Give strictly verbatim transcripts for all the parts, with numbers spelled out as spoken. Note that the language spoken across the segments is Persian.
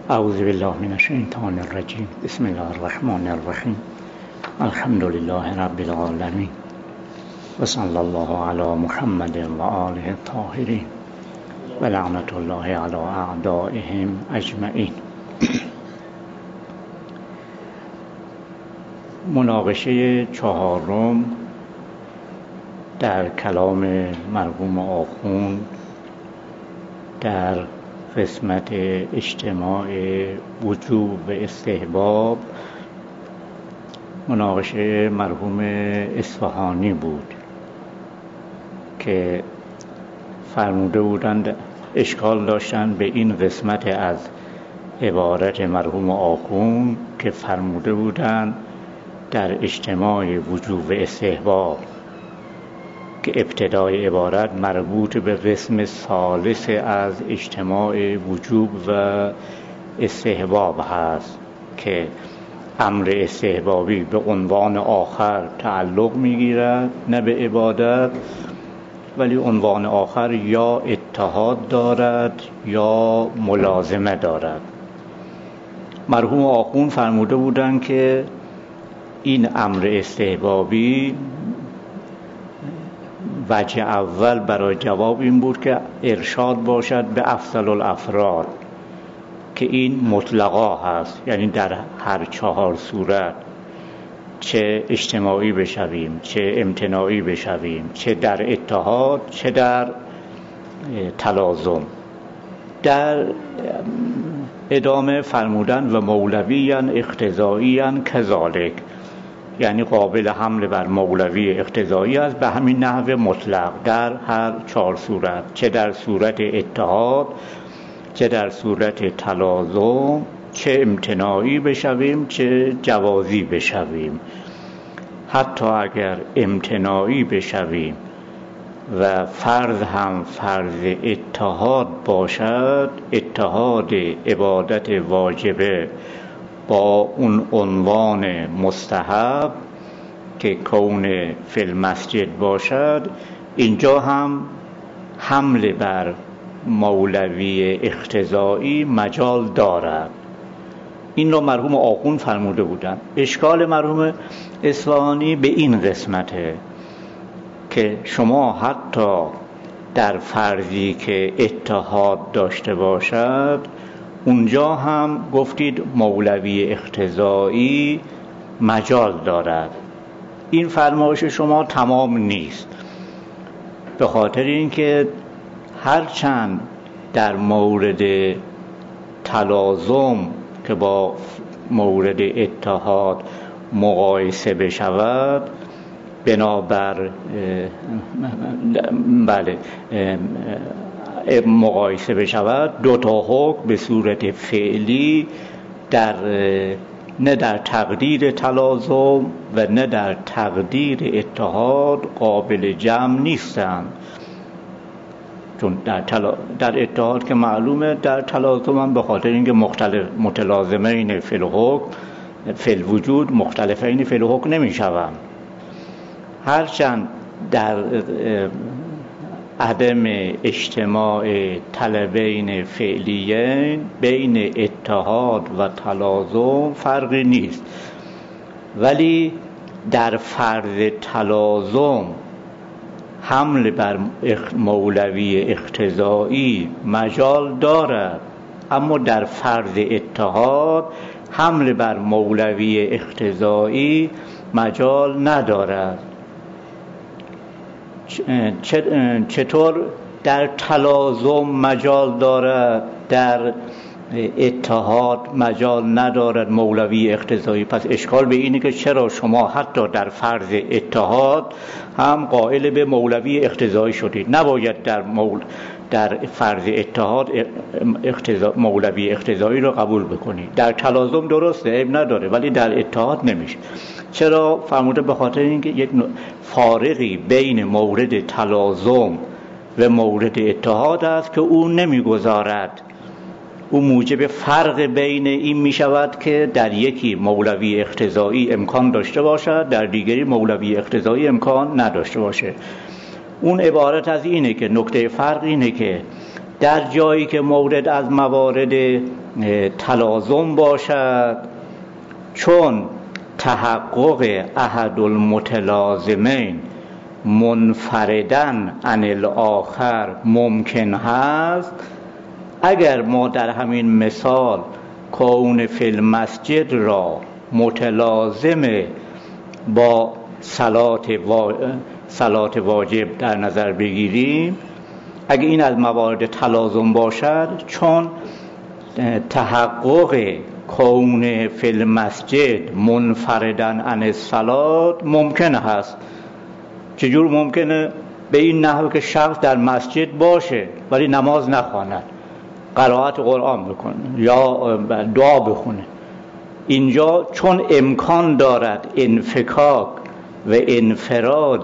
اعوذ بالله من الشیطان الرجیم. بسم الله الرحمن الرحیم. الحمد لله رب العالمین و صلی الله علی محمد و آله الطاهرین و لعنت الله علی اعدائهم اجمعین. مناقشه چهارم در کلام مرحوم آخوند در قسمت اجتماع وجوب و استحباب، مناقشه مرحوم اصفهانی بود که فرموده بودند، اشکال داشتند به این قسمت از عبارت مرحوم آخوند که فرموده بودند در اجتماع وجوب و استحباب که ابتدای عبارت مربوط به قسم ثالث از اجتماع وجوب و استحباب هست که امر استحبابی به عنوان آخر تعلق میگیرد، نه به عبادت، ولی عنوان آخر یا اتحاد دارد یا ملازمه دارد. مرحوم آخوند فرموده بودند که این امر استحبابی وجه اول برای جواب این بود که ارشاد باشد به افضل الافراد، که این مطلقا هست، یعنی در هر چهار صورت، چه اجتماعی بشویم، چه امتناعی بشویم، چه در اتحاد، چه در تلازم. در ادامه فرمودن و مولویان اقتضاییان کذالک، یعنی قابل حمل بر مولوی اقتضایی است به همین نحو مطلق در هر چهار صورت، چه در صورت اتحاد، چه در صورت تلازم، چه امتناعی بشویم، چه جوازی بشویم. حتی اگر امتناعی بشویم و فرض هم فرض اتحاد باشد، اتحاد عبادت واجبه با اون عنوان مستحب که کون فی المسجد باشد، اینجا هم حمل بر مولوی اقتضایی مجال دارد. این رو مرحوم آخوند فرموده بودن. اشکال مرحوم اصفهانی به این قسمته که شما حتی در فرضی که اتحاد داشته باشد، اونجا هم گفتید مولوی اقتضایی مجال دارد. این فرمایش شما تمام نیست، به خاطر اینکه هرچند در مورد تلازم که با مورد اتحاد مقایسه بشود، بنابر بله مقایسه بشود، دو تا حکم به صورت فعلی در نه در تقدیر تلازم و نه در تقدیر اتحاد قابل جمع نیستند. چون در, تلا... در اتحاد که معلومه، در تلازم هم به خاطر اینکه مختلف متلازمین فی الحکم فی الوجود مختلفین فی الحکم نمی شوند. هرچند در عدم اجتماع طلبین فعلیین بین اتحاد و تلازم فرقی نیست، ولی در فرض تلازم حمل بر مولوی اقتضایی مجال دارد، اما در فرض اتحاد حمل بر مولوی اقتضایی مجال ندارد. چطور در تلازم مجال دارد، در اتحاد مجال ندارد مولوی اقتضایی؟ پس اشکال به اینه که چرا شما حتی در فرض اتحاد هم قائل به مولوی اقتضایی شدید؟ نباید در مول در فرض اتحاد اقتضا... مولوی اقتضایی رو قبول بکنید. در تلازم درسته، عیب نداره، ولی در اتحاد نمیشه. چرا؟ فرموده به خاطر اینکه یک فارقی بین مورد تلازم و مورد اتحاد است که او نمیگذارد، او موجب فرق بین این می شود که در یکی مولوی اقتضایی امکان داشته باشد، در دیگری مولوی اقتضایی امکان نداشته باشه. اون عبارت از اینه که نکته فرق اینه که در جایی که مورد از موارد تلازم باشد، چون تحقق احد المتلازمین منفردن عن الاخر ممکن هست. اگر ما در همین مثال کون فی المسجد را متلازم با صلات وا... صلات واجب در نظر بگیریم، اگر این از موارد تلازم باشد، چون تحقق کون فی المسجد منفردن عن الصلات ممکن هست. چجور ممکنه؟ به این نحو که شخص در مسجد باشه ولی نماز نخواند، قرائت قرآن بکنه یا دعا بخونه. اینجا چون امکان دارد انفکاک و انفراد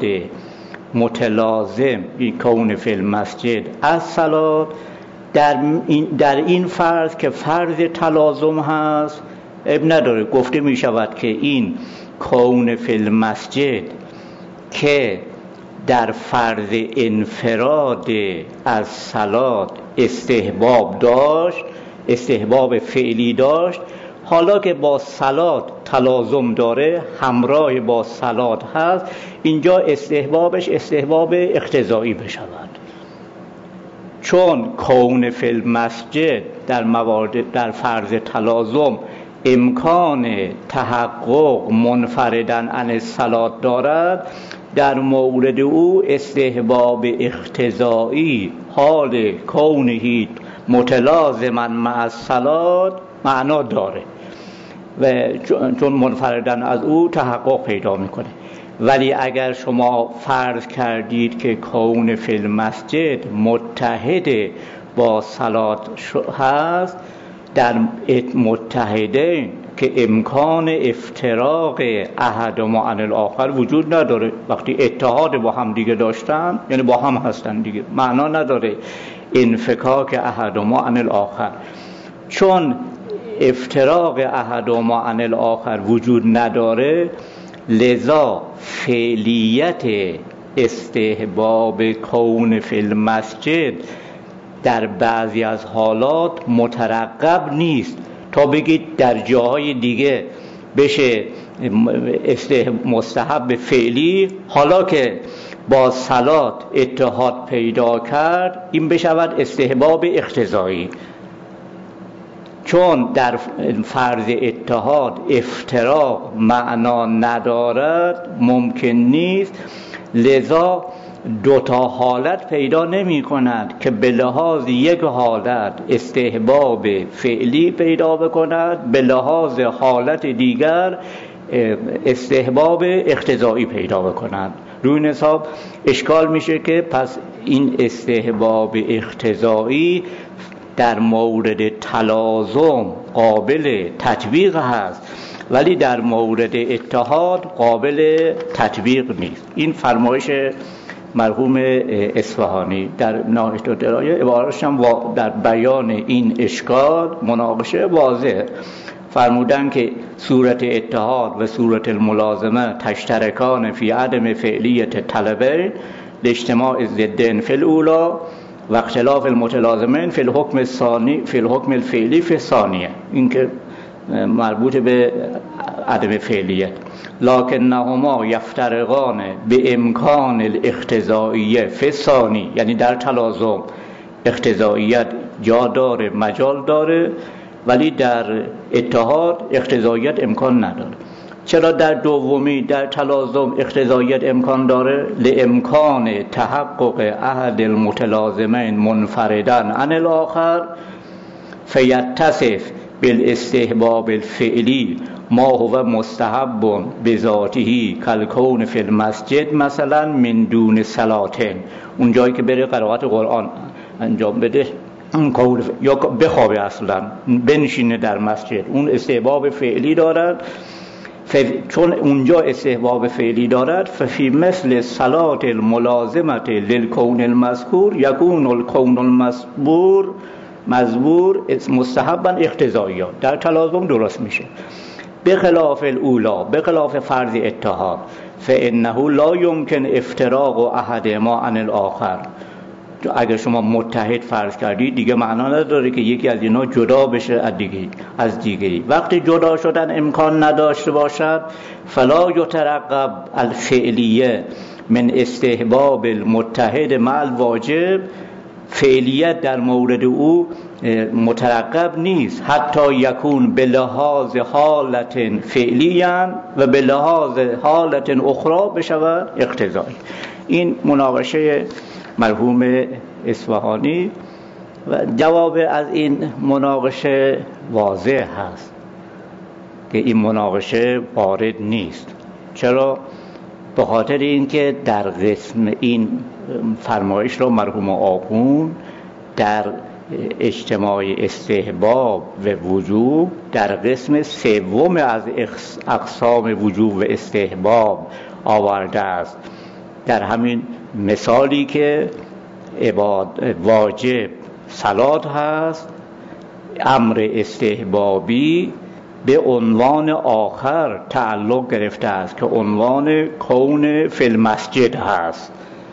متلازم کون فی المسجد از صلات، در این, در این فرض که فرض تلازم هست، اب نداره گفته می شود که این کون فی المسجد که در فرض انفراد از صلات استحباب داشت، استحباب فعلی داشت، حالا که با صلات تلازم داره، همراه با صلات هست، اینجا استحبابش استحباب اقتضایی بشود. چون کون فی المسجد در موارد در فرض تلازم امکان تحقق منفردن عن الصلات دارد، در مورد او استحباب اقتضایی حال کونهی متلازما مع الصلات معنا داره و چون منفردن از او تحقق پیدا میکنه. ولی اگر شما فرض کردید که کون فی المسجد متحد با صلات هست، در متحدین که امکان افتراق احدهما عن الاخر وجود نداره. وقتی اتحاد با هم دیگه داشتن یعنی با هم هستن دیگه، معنا نداره انفکاک احدهما عن الاخر. چون افتراق احدهما عن الاخر وجود نداره، لذا فعلیت استحباب کون فی المسجد در بعضی از حالات مترقب نیست تا بگید در جاهای دیگه بشه مستحب فعلی، حالا که با صلات اتحاد پیدا کرد این بشود استحباب اقتضایی. چون در فرض اتحاد افتراق معنا ندارد، ممکن نیست، لذا دو تا حالت پیدا نمی کند که به لحاظ یک حالت استحباب فعلی پیدا بکند، به لحاظ حالت دیگر استحباب اقتضایی پیدا بکند. روی این حساب اشکال میشه که پس این استحباب اقتضایی در مورد تلازم قابل تطبیق هست ولی در مورد اتحاد قابل تطبیق نیست. این فرمایش مرحوم اصفهانی در ناهشت و درایه، عبارتش هم در بیان این اشکال مناقشه واضح فرمودن که صورت اتحاد و صورت الملازمه تشترکان فی عدم فعلیت طلبه لاجتماع الضدین فی الاولی و اختلاف المتلازمین فی الحکم الثانی فی الحکم الفعلی فی الثانیه. این که مربوط به عدم فعلیت. لکنهما یفترقان به امکان الاقتضائیه فی الثانی، یعنی در تلازم اقتضاییت جا داره، مجال داره، ولی در اتحاد اقتضاییت امکان نداره. چرا در دومی در تلازم اقتضاییت امکان داره؟ لامکان تحقق احد المتلازمین منفردن عن الاخر فیتصف بالاستحباب الفعلی ما هو مستحب بذاته کالکون فی المسجد مثلا من دون صلاتین. اون جایی که بره قرائت قرآن انجام بده یا بخوابه، اصلا بنشینه در مسجد، اون استحباب فعلی دارد. چون اونجا استحباب فعلی دارد، ففی مثل صلات الملازمت للکون المذکور یکون الکون المذکور مذکور مستحبا اقتضائیا. در تلازم درست میشه. بخلاف الاولا، بخلاف فرض اتحاد، فانه لا یمکن افتراق احدهما عن الاخر. اگر شما متحد فرض کردید دیگه معنا نداره که یکی از اینا جدا بشه از دیگری از دیگری وقتی جدا شدن امکان نداشته باشد فلا یترقب الفعلیه من استحباب المتحد مع الواجب، فعلیت در مورد او مترقب نیست حتی یکون به لحاظ حالت فعلیا و به لحاظ حالت اخرى بشود اقتضایی. این مناقشه مرحوم اصفهانی و جواب از این مناقشه واضح هست که این مناقشه وارد نیست. چرا؟ به خاطر اینکه در قسم این فرمایش را مرحوم آخوند در اجتماع استحباب و وجوب در قسم سوم از اقسام وجوب و استحباب آورده است. در همین مثالی که عباد واجب صلات هست، امر استحبابی به عنوان آخر تعلق گرفته است که عنوان کون فی المسجد هست،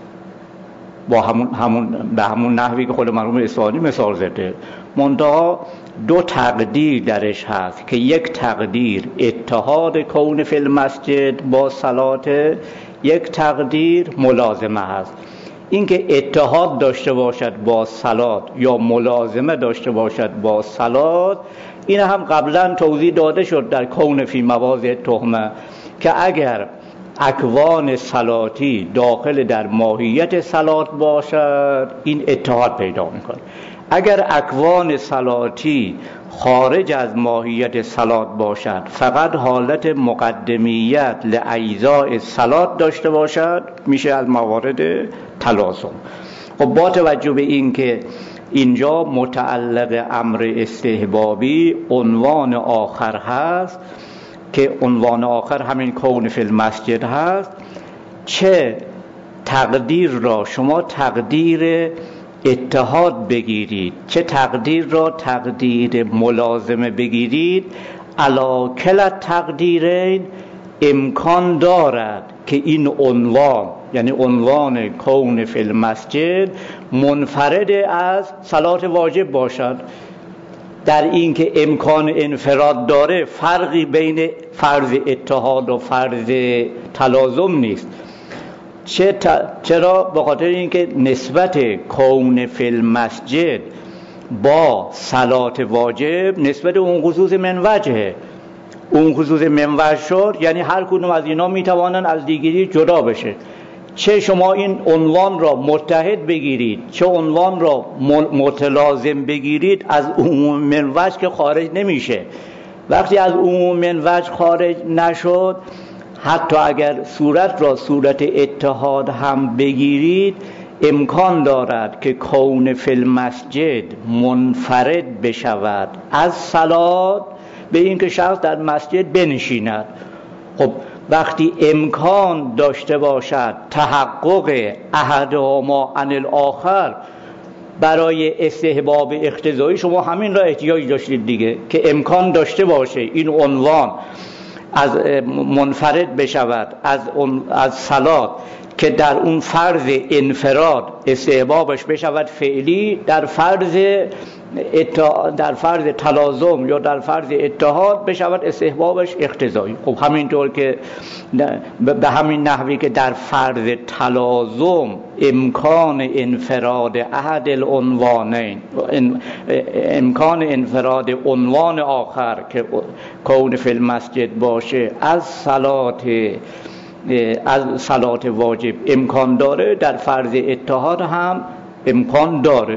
با همون همون به همون نحوی که خود مرحوم اصفهانی مثال زده. منتها دو تقدیر درش هست که یک تقدیر اتحاد کون فی المسجد با صلات، یک تقدیر ملازمه هست. اینکه اتحاد داشته باشد با صلات یا ملازمه داشته باشد با صلات، این هم قبلا توضیح داده شد در کون فی مواضع تهمه که اگر اکوان صلاتی داخل در ماهیت صلات باشد این اتحاد پیدا میکنه. اگر اکوان صلاتی خارج از ماهیت صلات باشد، فقط حالت مقدمیت لاجزاء صلات داشته باشد، میشه از موارد تلازم. خب با توجه به این که اینجا متعلق امر استحبابی عنوان آخر هست که عنوان آخر همین کون فی المسجد هست، چه تقدیر را شما تقدیر اتحاد بگیرید چه تقدیر را تقدیر ملازمه بگیرید، علی کلا تقدیرین امکان دارد که این عنوان یعنی عنوان کون فی المسجد منفرد از صلات واجب باشد. در این که امکان انفراد داره فرقی بین فرض اتحاد و فرض تلازم نیست. چرا؟ به خاطر اینکه نسبت کون فی المسجد با صلات واجب نسبت اون خصوص من وجهه. اون خصوص من وجه شد یعنی هر کدوم از اینا میتوانن از دیگری جدا بشه. چه شما این عنوان را متحد بگیرید چه عنوان را متلازم بگیرید، از عموم من وجه که خارج نمیشه. وقتی از عموم من وجه خارج نشد، حتی اگر صورت را صورت اتحاد هم بگیرید، امکان دارد که کون فی المسجد منفرد بشود از صلات به اینکه شخص در مسجد بنشیند. خب وقتی امکان داشته باشد تحقق احدهما عن الاخر، برای استحباب اقتضایی شما همین را احتیاج داشتید دیگه که امکان داشته باشه این عنوان از منفرد بشود از از صلات که در اون فرض انفراد استحبابش بشود فعلی، در فرض در فرض تلازم یا در فرض اتحاد بشود استحبابش اقتضایی. خب همینطور که به همین نحوی که در فرض تلازم امکان انفراد احد العنوانین، امکان انفراد عنوان آخر که کون فی المسجد باشه از صلات از صلات واجب امکان داره، در فرض اتحاد هم امکان داره.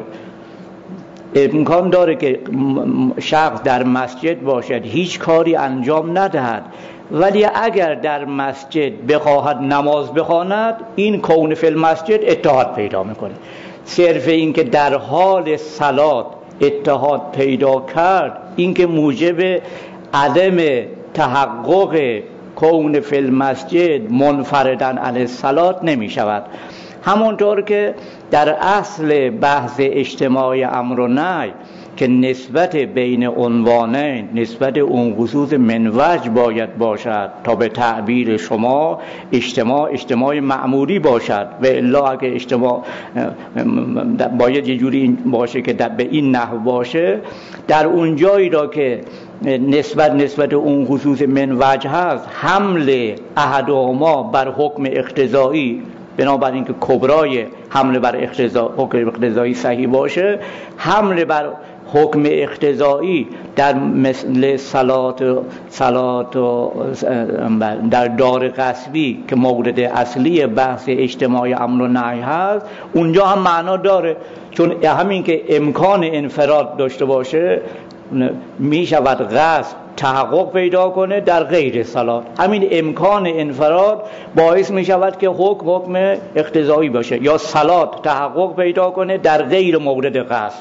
امکان داره که شخص در مسجد باشد هیچ کاری انجام ندهد، ولی اگر در مسجد بخواهد نماز بخواند، این کون فی المسجد اتحاد پیدا میکنه. صرف این که در حال صلات اتحاد پیدا کرد، این که موجب عدم تحقق کون فی المسجد منفردن عن الصلات نمی شود. همونطور که در اصل بحث اجتماع امر و نهی که نسبت بین عنوانین، نسبت اون خصوص منوج باید باشد تا به تعبیر شما اجتماع اجتماع معمولی باشد، و الا اگه اجتماع باید یه جوری باشه که در به این نحو باشه، در اون جایی را که نسبت نسبت اون خصوص منوج هست، حمل احدهما بر حکم اقتضایی، بنابراین که کبرای حمله بر اقتضا حکم اقتضایی صحیح باشه، حمله بر حکم اقتضایی در مثل صلات صلات و در دار غصبی که مورد اصلی بحث اجتماع امر و نهی هست، اونجا هم معنا داره، چون همین که امکان انفراد داشته باشه می شود غصب تحقق پیدا کنه در غیر صلات. همین امکان انفراد باعث می شود که حکم حکم اقتضایی باشه، یا صلات تحقق پیدا کنه در غیر مورد غصب.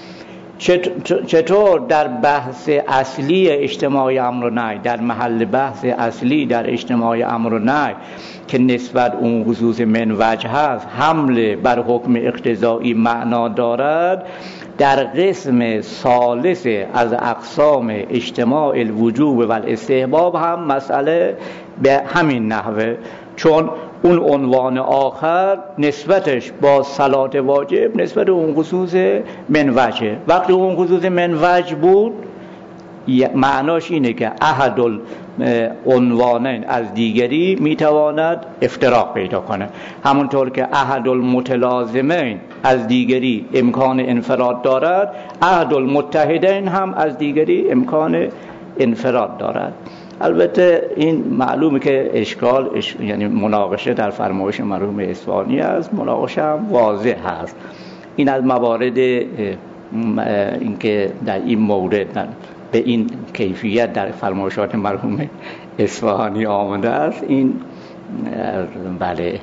چطور در بحث اصلی اجتماع امر و نهی، در محل بحث اصلی در اجتماع امر و نهی که نسبت اون خصوص منوج هست، حمله بر حکم اقتضایی معنا دارد، در قسم ثالث از اقسام اجتماع الوجوب و الاستحباب هم مسئله به همین نحوه، چون اون عنوان آخر نسبتش با صلات واجب نسبت اون خصوص منوجه. وقتی اون خصوص منوج بود معناش اینه که احد العنوانین از دیگری میتواند افتراق پیدا کنه، همونطور که احد المتلازمین از دیگری امکان انفراد دارد، احد المتحدین هم از دیگری امکان انفراد دارد. البته این معلومه که اشکال اش... یعنی مناقشه در فرمایش مرحوم اصفهانی است، مناقشه هم واضح هست. این از موارد اینکه در این مورد در به این کیفیت در فرمایشات مرحوم اصفهانی آمده است، این بله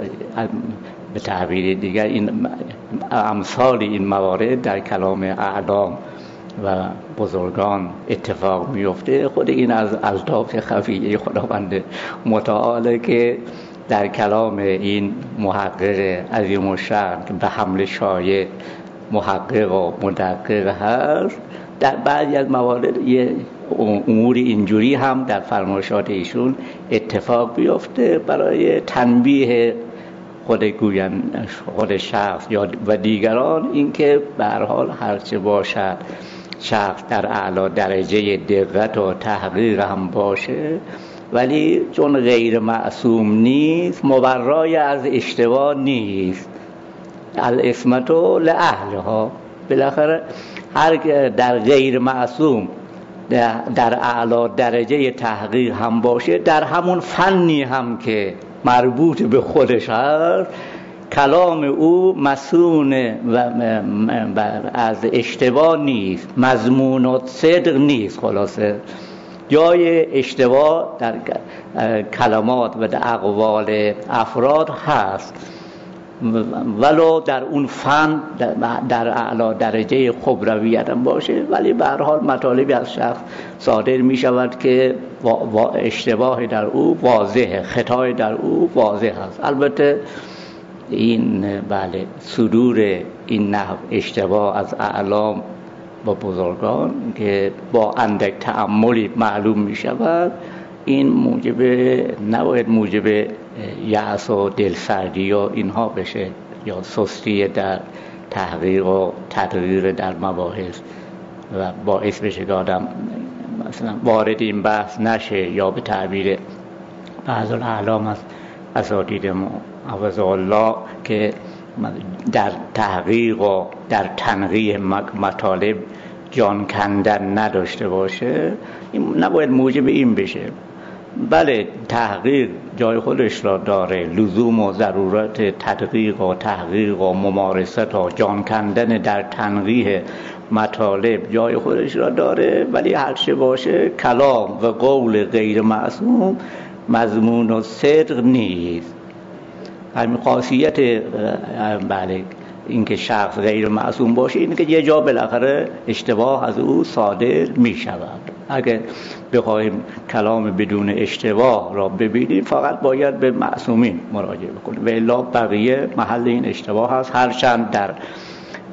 به تعبیر دیگر این امثال این موارد در کلام اعلام و بزرگان اتفاق میفته. خود این از الطاف خفیه خداوند متعال که در کلام این محقق عظیم الشأن که به حمل شایع محقق و مدقق هست، در بعضی از موارد یه امور اینجوری هم در فرمایشات ایشون اتفاق بیفته برای تنبیه خود گوین خود شخص یا و دیگران، اینکه به هر حال هرچه باشد شخص در اعلی درجه دقت و تحقیق هم باشه، ولی چون غیر معصوم نیست مبرای از اشتباه نیست. العصمت لأهلها، بالاخره هر در غیر معصوم در اعلی درجه تحقیق هم باشه، در همون فنی هم که مربوط به خودش هست، کلام او مسئول و از اشتباه نیست، مضمون و صدق نیست. خلاصه جای اشتباه در کلمات و در اقوال افراد هست، ولو در اون فن در اعلی درجه خبرویت هم باشه، ولی به هر حال مطالبی از شخص صادر می شود که اشتباه در او واضحه، خطای در او واضح است. البته این بله صدور این نحو اشتباه از اعلام و بزرگان که با اندک تأملی معلوم می شود، این موجب نباید موجب یأس و دلسردی و اینها بشه، یا سستی در تحقیق و تدقیق در مباحث و باعث بشه که آدم مثلا وارد این بحث نشه، یا به تعبیر بعض الاعلام از اساتید حفظ الله که در تحقیق و در تنقیح مطالب جان کندن نداشته باشه، این نباید موجب این بشه. بله تحقیق جای خودش را داره، لزوم و ضرورت تدقیق و تحقیق و ممارست و جان کندن در تنقیح مطالب جای خودش را داره، ولی هرچه باشه کلام و قول غیر معصوم مضمون و صدق نیست. همین خاصیت بله اینکه شخص غیر معصوم باشه اینه که یه جا بالاخره اشتباه از او صادر می شود. اگر بخوایم کلام بدون اشتباه را ببینیم فقط باید به معصومین مراجعه بکنیم، و الا بقیه محل این اشتباه هست، هرچند در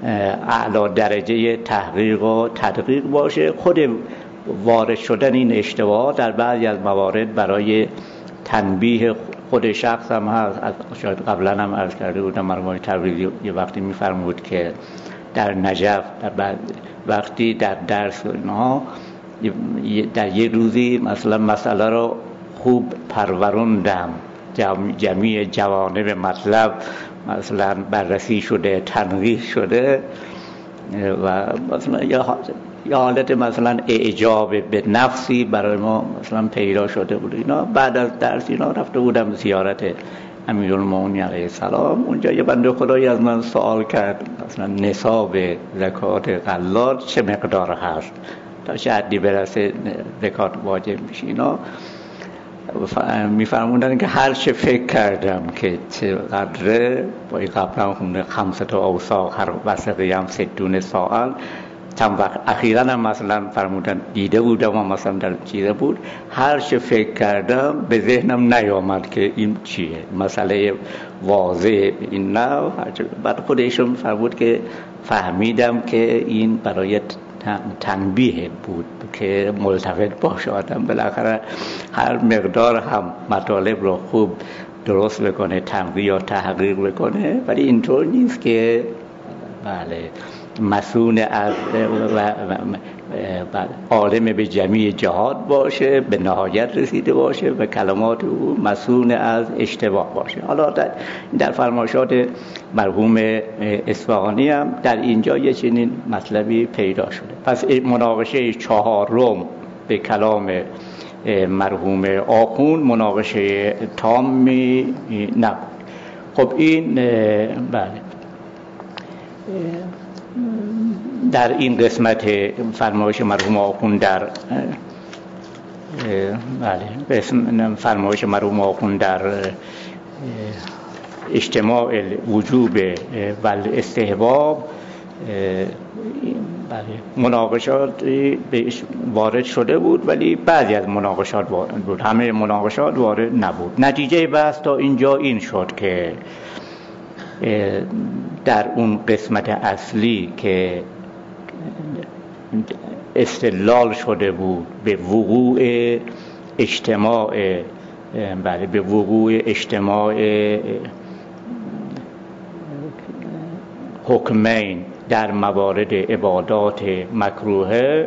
اعلی درجه تحقیق و تدقیق باشه. خود وارد شدن این اشتباه در بعضی از موارد برای تنبیه خود شخص هم هست. شاید قبلا هم عرض کرده بودم مرحوم تبریزی یه وقتی می‌فرمود که در نجف در بعد وقتی در درس اینها در یه روزی مثلا مسئله رو خوب پروروندم، جمعی جوانب مطلب مثلا بررسی شده، تنقیح شده و مثلا یا حالت مثلا اعجاب به نفسی برای ما مثلا پیدا شده بود. اینا بعد از درس اینا رفته بودم زیارت امیرالمومنین علیه السلام. اونجا یه بنده خدایی از من سوال کرد مثلا نصاب زکات غلات چه مقدار هست تا چه حدی برسه زکات واجب میشه. اینا میفرمودن که هر چه فکر کردم که چقدره با این قبلا خونده خمسه تا اوساق هر وسقی هم ستون ساعت چند وقت اخیراً هم مثلا فرمودن دیده بودم و مثلا در چیزه بود، هر چه فکر کردم به ذهنم نیامد که این چیه مسئله واضح این نه. بعد خودشون فرمود که فهمیدم که این برای تنبیه بود که ملتفت باشه آدم بالاخره هر مقدار هم مطالب رو خوب درست بکنه، تنقیح یا تحقیق بکنه، ولی اینطور نیست که بله مسئول از عالم به جمیع جهات باشه، به نهایت رسیده باشه و کلمات او مسئول از اشتباه باشه. حالا در, در فرمایشات مرحوم اصفهانی هم در اینجا یه چنین مطلبی پیدا شده. پس مناقشه چهارم به کلام مرحوم آخوند مناقشه تامی نبود. خب این بله در این قسمت فرمایش مرحوم آخوند در بله فرمایش مرحوم آخوند در اجتماع وجوب و استحباب بله مناقشات بهش وارد شده بود، ولی بعضی از مناقشات وارد بود، همه مناقشات وارد نبود. نتیجه بحث تا اینجا این شد که در اون قسمت اصلی که استدلال شده بود به وقوع اجتماع بله به وقوع اجتماع حکمین در موارد عبادات مکروهه،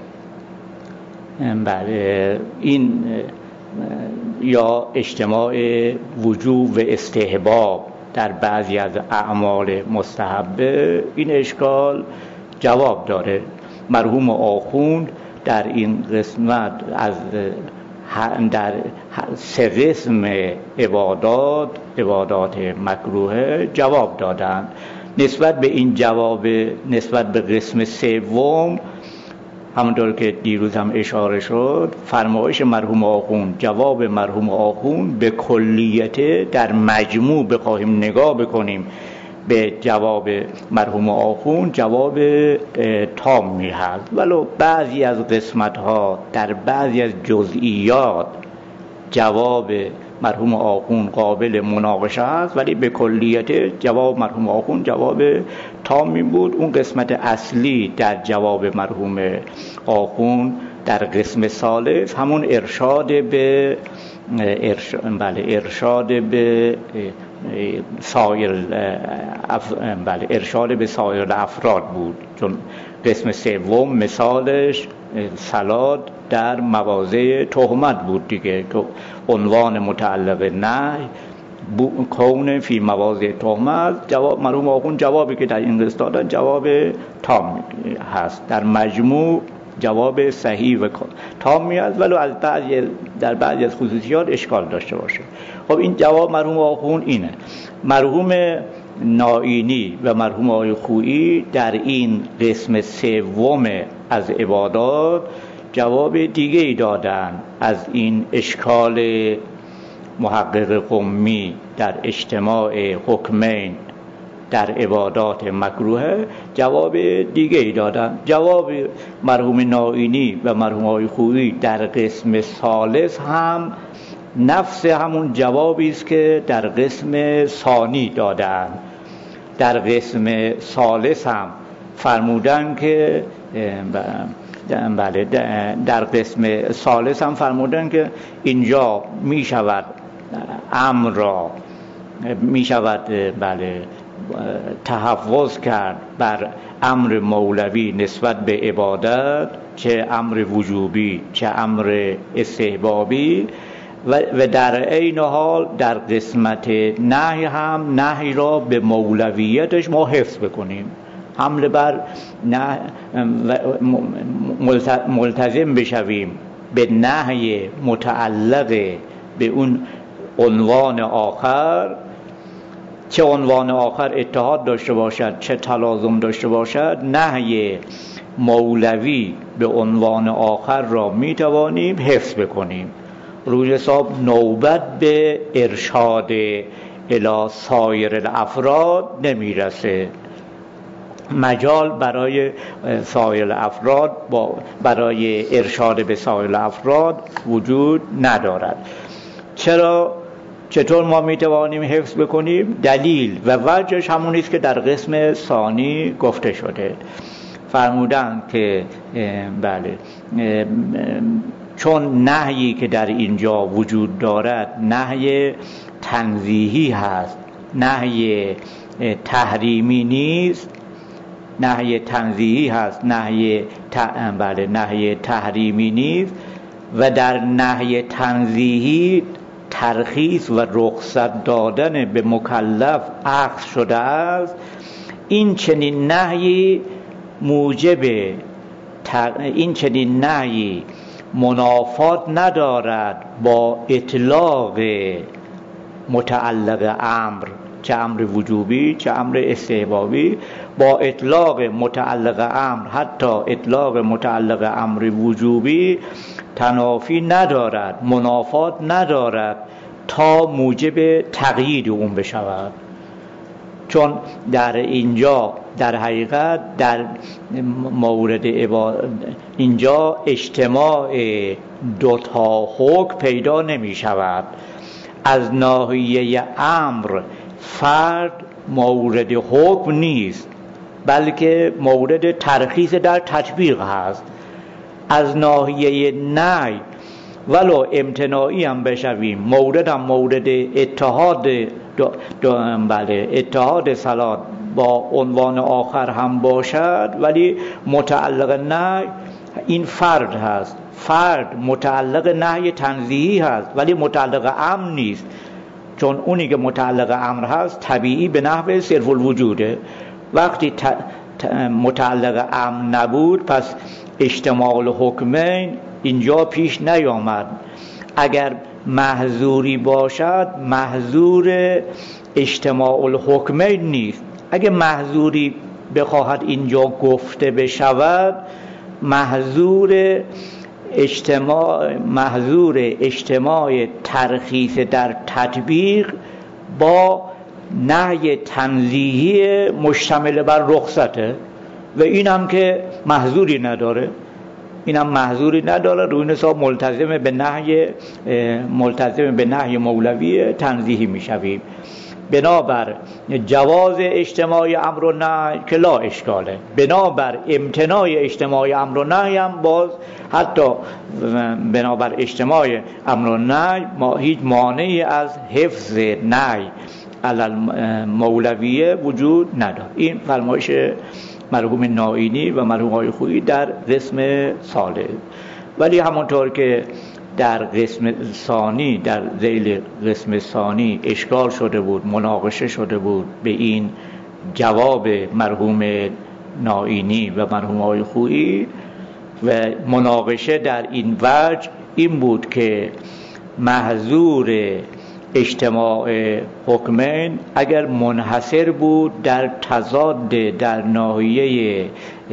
بله این یا اجتماع وجوب و استحباب در بعضی از اعمال مستحبه، این اشکال جواب داره. مرحوم آخوند در این قسمت از در سه قسم عبادات عبادات مکروه جواب دادن. نسبت به این جواب نسبت به قسم سوم همونطور که دیروز هم اشاره شد، فرمایش مرحوم آخوند، جواب مرحوم آخوند به کلیت در مجموع بخواهیم نگاه بکنیم به جواب مرحوم آخوند جواب تامی هست، ولو بعضی از قسمت ها در بعضی از جزئیات جواب مرحوم آخوند قابل مناقشه است، ولی به کلیت جواب مرحوم آخوند جواب تامی بود. اون قسمت اصلی در جواب مرحوم آخوند در قسم ثالث همون ارشاد به ارشاد, بله ارشاد به سایر بله ارشاد به سایر افراد بود، چون قسم سوم مثالش صلات در مواضع تهمت بود دیگه، که عنوان متعلق نهی کون فی مواضع تهمت. جواب مرحوم آخوند جوابی که در این قسمت دادن جواب تام هست، در مجموع جواب صحیح و تامی است، ولو از بعضی در بعضی از خصوصیات اشکال داشته باشه. خب این جواب مرحوم آخوند اینه. مرحوم نائینی و مرحوم آقای خویی در این قسم سوم از عبادات جواب دیگه ای دادن از این اشکال محقق قمی در اجتماع حکمین در عبادات مکروه، جواب دیگه ای دادن. جواب مرحوم نائینی و مرحوم آقای خویی در قسم ثالث هم نفس همون جوابی است که در قسم ثانی دادن. در قسم ثالث هم فرمودن که بله در قسم ثالث هم فرمودن که اینجا می شود امر را می شود بله تحفظ کرد بر امر مولوی نسبت به عبادت، چه امر وجوبی چه امر استحبابی، و در عین حال در قسمت نهی هم نهی را به مولویتش ما حفظ بکنیم، حمله بر نه ملتزم بشویم به نهی متعلق به اون عنوان آخر، چه عنوان آخر اتحاد داشته باشد چه تلازم داشته باشد. نهی مولوی به عنوان آخر را می توانیم حفظ بکنیم. روی حساب نوبت به ارشاد الی سایر الافراد نمی رسه، مجال برای سایر افراد با برای ارشاد به سایر افراد وجود ندارد. چرا چطور ما می توانیم حفظ بکنیم؟ دلیل و وجهش همون است که در قسم ثانی گفته شده. فرمودن که بله چون نهیی که در اینجا وجود دارد نهی تنزیهی هست، نهی تحریمی نیست، نهی تنزیهی هست، نهی ت... بله نهی تحریمی نیست، و در نهی تنزیهی ترخیص و رخصت دادن به مکلف عقد شده است. این چنین نهی موجب تر... این چنین نهی منافات ندارد با اطلاق متعلق امر، چه امر وجوبی چه امر استحبابی. با اطلاق متعلق امر، حتی اطلاق متعلق امر وجوبی، تنافی ندارد، منافات ندارد تا موجب تقیید اون بشود. چون در اینجا در حقیقت در مورد عبادت اینجا اجتماع دوتا حکم پیدا نمی شود. از ناحیه امر فرد مورد حکم نیست، بلکه مورد ترخیص در تطبیق هست. از ناحیه نهی ولو امتناعی هم بشویم، مورد هم مورد اتحاد دو دو بله اتحاد صلات با عنوان آخر هم باشد، ولی متعلق نهی این فرد هست. فرد متعلق نهی تنزیهی هست ولی متعلق امر نیست، چون اونی که متعلق امر هست طبیعی به نحو صرف الوجوده. وقتی ت... ت... متعلق امر نبود، پس اجتماع الحکمین اینجا پیش نیامد. اگر محظوری باشد، محظور اجتماع الحکمین نیست. اگر محظوری بخواهد اینجا گفته بشود، محظور اجتماع محظور اجتماع ترخیص در تطبیق با نهی تنزیهی مشتمل بر رخصته، و این هم که محظوری نداره، این هم محظوری نداره. روی حساب ملتزم به نهی ملتزم به نهی مولوی تنزیهی میشویم. بنابر جواز اجتماع امر و نهی که لا اشکاله، بنابر امتناع اجتماع امر و نهی هم باز حتی بنابر اجتماع امر و نهی ما هیچ مانعی از حفظ نهی علی مولویه وجود ندارد. این فرمایش مرحوم نائینی و مرحوم آقای خویی در قسم ثالث. ولی همونطور که در قسم ثانی، در ذیل قسم ثانی اشکال شده بود، مناقشه شده بود به این جواب مرحوم نائینی و مرحوم آقای خویی، و مناقشه در این وجه این بود که محظور اجتماع حکمین اگر منحصر بود در تضاد در ناحیه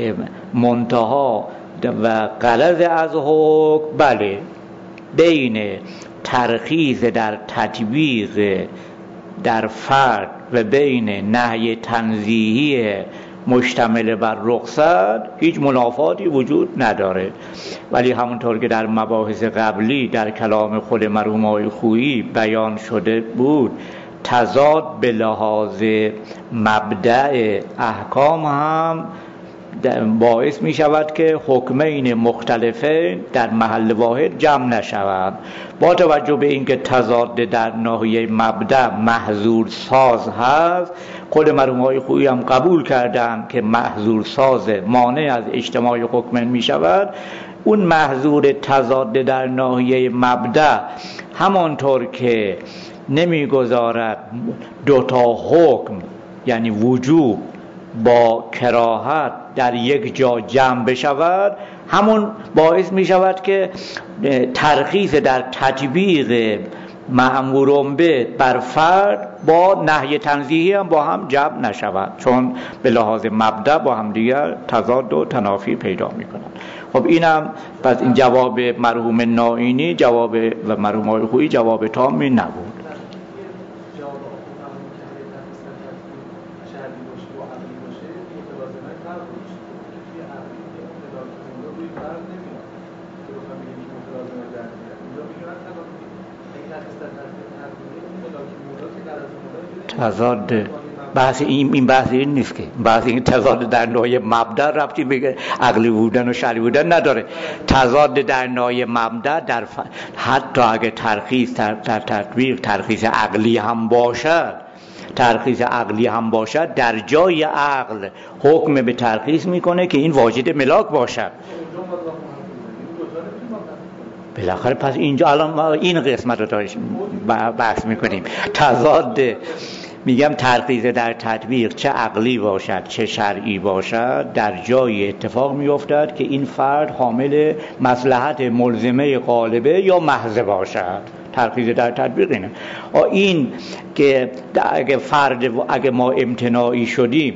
منتها و غرض از حکم، بله بین ترخیص در تطبیق در فرد و بین نهی تنزیهی مشتمل بر رخصت هیچ منافاتی وجود نداره. ولی همونطور که در مباحث قبلی در کلام خود مرحوم آقای خویی بیان شده بود، تضاد به لحاظ مبدأ احکام هم باعث می شود که حکمین مختلفه در محل واحد جمع نشوند. با توجه به اینکه تضاد در ناحیه مبدأ محظور ساز هست، خود مرحوم های خویی هم قبول کردن که محظور ساز مانع از اجتماع حکمین می شود. اون محظور تضاد در ناحیه مبدأ همانطور که نمیگذارد دوتا حکم یعنی وجوب با کراهت در یک جا جمع بشود، همون باعث می شود که ترخیص در تطبیق مأمورون به بر فرد با نهی تنزیهی هم با هم جمع نشود، چون به لحاظ مبدأ با هم دیگر تضاد و تنافی پیدا می کنند. خب اینم پس این جواب مرحوم نائینی جواب و مرحوم های خویی جواب تامی نبود. تضاد بحث این این بحث این نیست که بحث این تضاد در نوع مبدأ ربطی به عقلی بودن و شرعی بودن نداره. تضاد در نوع مبدأ در ف... حتی اگه ترخیص در تطبیق ترخیص عقلی هم باشد ترخیص عقلی هم باشد در جای عقل حکم به ترخیص میکنه که این واجد ملاک باشد. بالاخره پس اینجا الان ما این قسمت رو داشت بحث میکنیم. تضاد میگم ترخیص در تطبیق چه عقلی باشد چه شرعی باشد در جای اتفاق میافتد که این فرد حامل مصلحت ملزمه غالبه یا محض باشد. ترخیص در تطبیق اینه. این که اگه فرد اگه ما امتناعی شدیم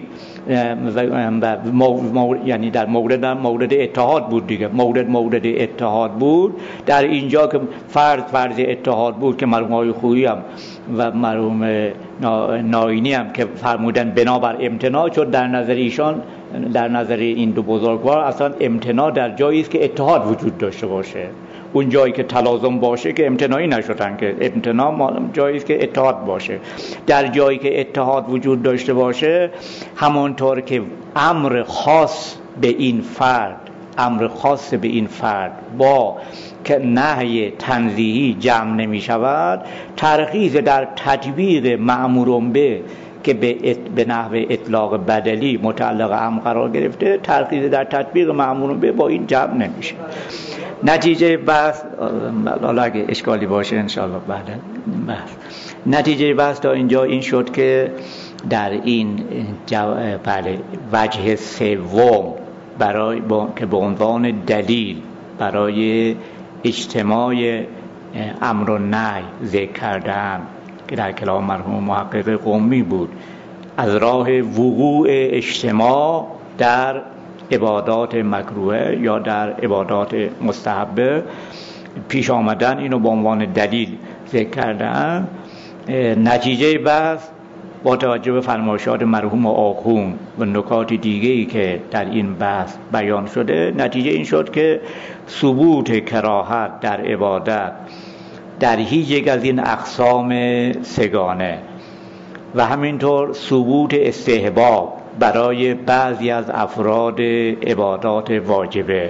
یعنی در مورد مورد اتحاد بود دیگه، مورد مورد اتحاد بود، در اینجا که فرد فرض اتحاد بود که مرحوم های خویی هم و مرحوم نائینی هم که فرمودن بنابر امتناع، چون در نظر ایشان در نظر این دو بزرگوار اصلا امتناع در جایی است که اتحاد وجود داشته باشه. اون جایی که تلازم باشه که امتناعی نشدن، که امتناع جایی است که اتحاد باشه. در جایی که اتحاد وجود داشته باشه همانطور که امر خاص به این فرد امر خاص به این فرد با که نهی تنزیهی جمع نمی شود، ترخیص در تطبیق مأمورون به که به نحو اطلاق بدلی متعلق امر قرار گرفته، ترخیص در تطبیق مأمورون به با این جمع نمیشه. نتیجه بحث حالا اگه اشکالی باشه انشاءالله بعد بحث نتیجه بحث تا اینجا این شد که در این جو... بله وجه سوم برای با... که به عنوان دلیل برای اجتماع امر و نهی ذکر کردن که در کلام مرحوم محقق قمی بود، از راه وقوع اجتماع در عبادات مکروه یا در عبادات مستحبه پیش آمدن، اینو به عنوان دلیل ذکر کردن. نتیجه بحث با توجه به فرمایشات مرحوم آخوند و نکات دیگه‌ای که در این بحث بیان شده، نتیجه این شد که ثبوت کراهت در عبادت در هیچ یک از این اقسام سگانه و همینطور ثبوت استحباب برای بعضی از افراد عبادات واجبه،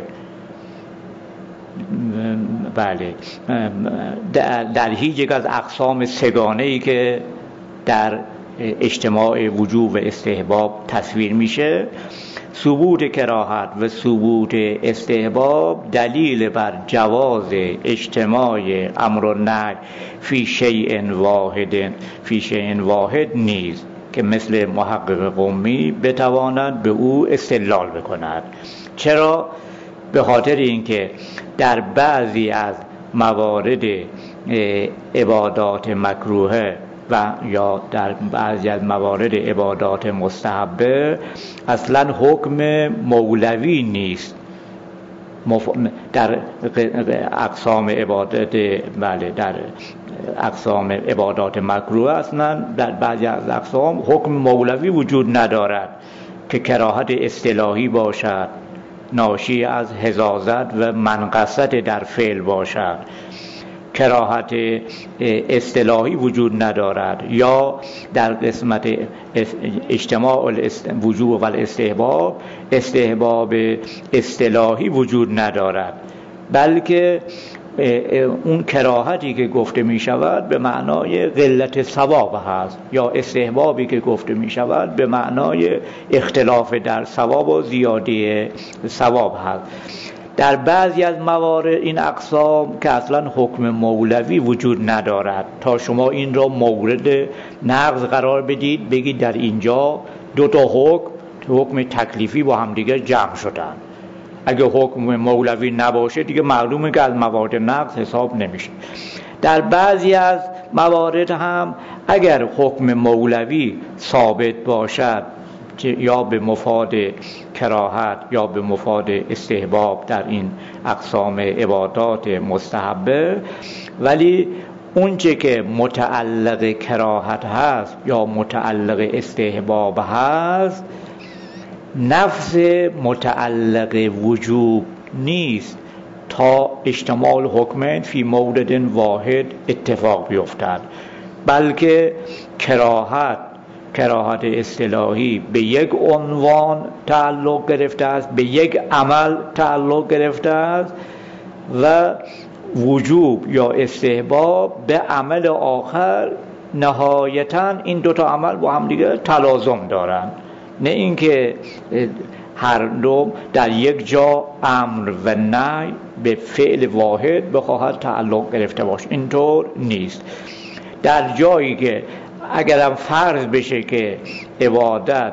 بله در هیچ یک از اقسام سگانه‌ای که در اجتماع وجوب و استحباب تصویر میشه، ثبوت کراهت و ثبوت استحباب دلیل بر جواز اجتماع امر و نهی فی شیء واحد فی شیء واحد نیز که مثل محقق قمی بتواند به او استدلال بکند. چرا؟ به خاطر اینکه در بعضی از موارد عبادات مکروهه و یا در بعضی از موارد عبادات مستحبه اصلا حکم مولوی نیست. در اقسام عبادت بله در اقسام عبادات مکروه اصلا در بعضی از اقسام حکم مولوی وجود ندارد که کراهت اصطلاحی باشد، ناشی از حزازت و منقصت در فعل باشد. کراهت اصطلاحی وجود ندارد یا در قسمت اجتماع وجوب و الاستحباب استحباب اصطلاحی وجود ندارد، بلکه اون کراهتی که گفته می شود به معنای قلت ثواب هست یا استحبابی که گفته می شود به معنای اختلاف در ثواب و زیادی ثواب هست. در بعضی از موارد این اقسام که اصلا حکم مولوی وجود ندارد تا شما این را مورد نقض قرار بدید بگید در اینجا دو تا حکم حکم تکلیفی با هم دیگه جمع شدن. اگه حکم مولوی نباشه دیگه معلومه که از موارد نقض حساب نمیشه. در بعضی از موارد هم اگر حکم مولوی ثابت باشد یا به مفاد کراهت یا به مفاد استحباب در این اقسام عبادات مستحبه، ولی اونچه که متعلق کراهت هست یا متعلق استحباب هست نفس متعلق وجوب نیست تا اجتماع حکمین فی مورد واحد اتفاق بیفتد، بلکه کراهت کراهت اصطلاحی به یک عنوان تعلق گرفته است، به یک عمل تعلق گرفته است و وجوب یا استحباب به عمل آخر نهایتاً این دوتا عمل با هم دیگه تلازم دارند، نه اینکه هر دو در یک جا امر و نهی به فعل واحد بخواهد تعلق گرفته باشه. اینطور نیست. در جایی که اگرم فرض بشه که عبادت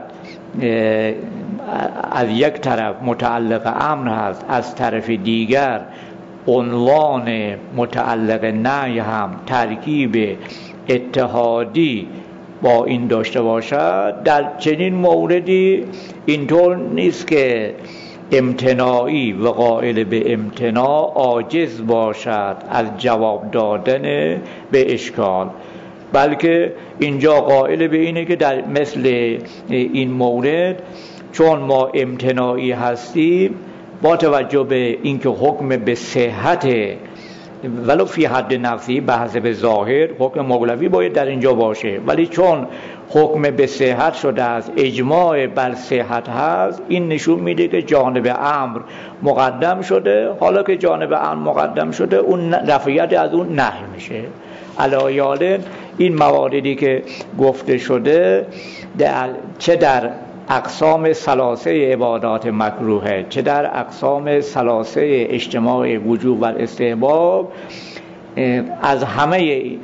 از یک طرف متعلق امر هست، از طرف دیگر عنوان متعلق نهی هم ترکیب اتحادی با این داشته باشد، در چنین موردی اینطور نیست که امتناعی و قائل به امتناع عاجز باشد از جواب دادن به اشکال، بلکه اینجا قائل به اینه که در مثل این مورد چون ما امتناعی هستیم با توجه به اینکه حکم به صحت ولو فی حد نفسی به حسب ظاهر حکم مولوی باید در اینجا باشه، ولی چون حکم به صحت شده است، اجماع بر صحت هست، این نشون میده که جانب امر مقدم شده. حالا که جانب امر مقدم شده اون رفعیت از اون نهی میشه. علی‌الحال این مواردی که گفته شده در چه در اقسام ثلاثه عبادات مکروهه چه در اقسام ثلاثه اجتماع وجوب و استحباب از همه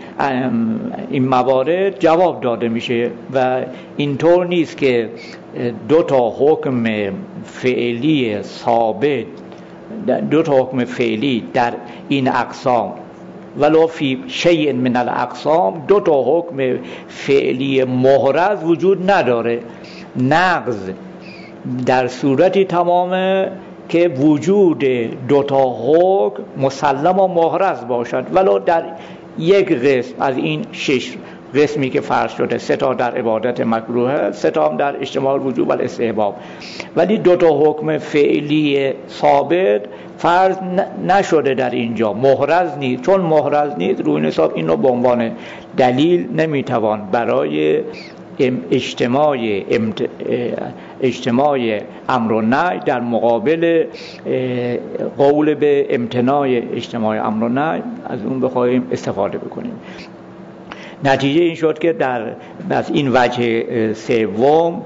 این موارد جواب داده میشه و اینطور نیست که دو تا حکم فعلی ثابت دو تا حکم فعلی در این اقسام ولو فی شیء من الاقسام دو تا حکم فعلی محرز وجود نداره. نقض در صورتی تمامه که وجود دو تا حکم مسلم و محرز باشد، ولو در یک قسم از این شش قسمی که فرض شده، سه تا در عبادت مکروهه، سه تا هم در اجتماع وجوب و الاستحباب، ولی دو تا حکم فعلی ثابت فرض نشده در اینجا، محرز نیست. چون محرز نیست روی حساب این رو به عنوان دلیل نمیتوان برای اجتماع اجتماع امر و نهی در مقابل قول به امتناع اجتماع امر و نهی از اون بخواهیم استفاده بکنیم. نتیجه این شد که در از این وجه سوم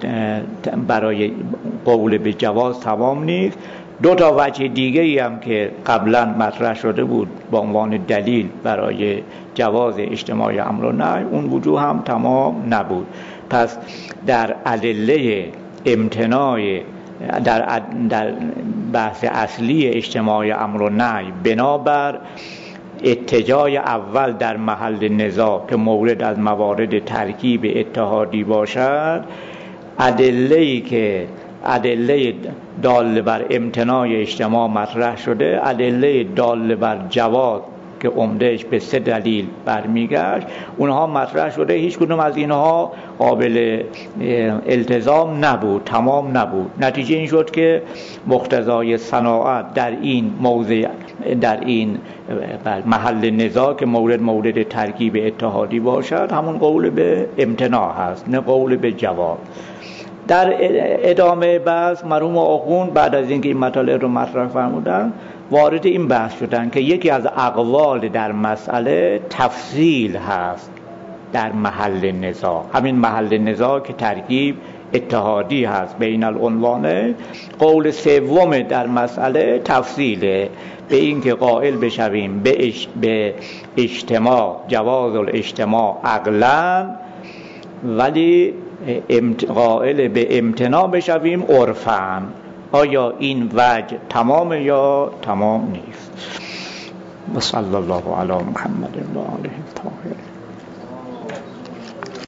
برای قول به جواز تمام نیست. دو تا وجه دیگه ای هم که قبلا مطرح شده بود با عنوان دلیل برای جواز اجتماع امر و نهی، اون وجوه هم تمام نبود. پس در ادله امتناع در در بحث اصلی اجتماع امر و نهی بنابر اتجاه اول در محل نزاع که مورد از موارد ترکیب اتحادی باشد، ادله‌ای که ادله دال بر امتناع اجتماع مطرح شده، ادله دال بر جواز که عمدهش به سه دلیل برمیگشت، اونها مطرح شده، هیچ کدوم از اینها قابل التزام نبود، تمام نبود. نتیجه این شد که مقتضای صناعت در این موضع، در این محل نزاع که مورد مورد ترکیب اتحادی باشد، همون قول به امتناع هست، نه قول به جواب. در ادامه بحث مرحوم آخوند بعد از اینکه این مطالب رو مطرح فرمودن، وارد این بحث شدن که یکی از اقوال در مسئله تفصیل هست در محل نزاع. همین محل نزاع که ترکیب اتحادی هست بین العنوانه، قول سوم در مسئله تفصیله، به این که قائل بشویم به, اش... به اجتماع، جواز الاجتماع عقلا، ولی امت... قائل به امتناع بشویم عرفاً. آیا این وجه تمام یا تمام نیست؟ و صلی الله علی محمد و آله الطاهرین.